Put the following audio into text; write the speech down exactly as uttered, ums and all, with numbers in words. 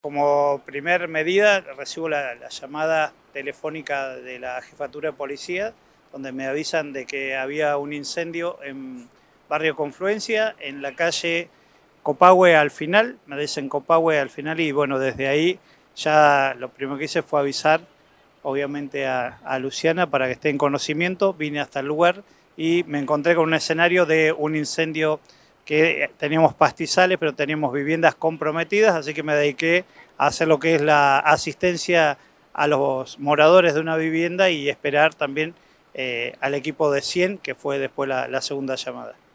Como primer medida recibo la, la llamada telefónica de la jefatura de policía, donde me avisan de que había un incendio en Barrio Confluencia, en la calle Copahue al final, me dicen Copahue al final, y bueno, desde ahí ya lo primero que hice fue avisar, obviamente, a, a Luciana para que esté en conocimiento. Vine hasta el lugar y me encontré con un escenario de un incendio que teníamos pastizales, pero teníamos viviendas comprometidas, así que me dediqué a hacer lo que es la asistencia a los moradores de una vivienda y esperar también eh, al equipo de cien, que fue después la, la segunda llamada.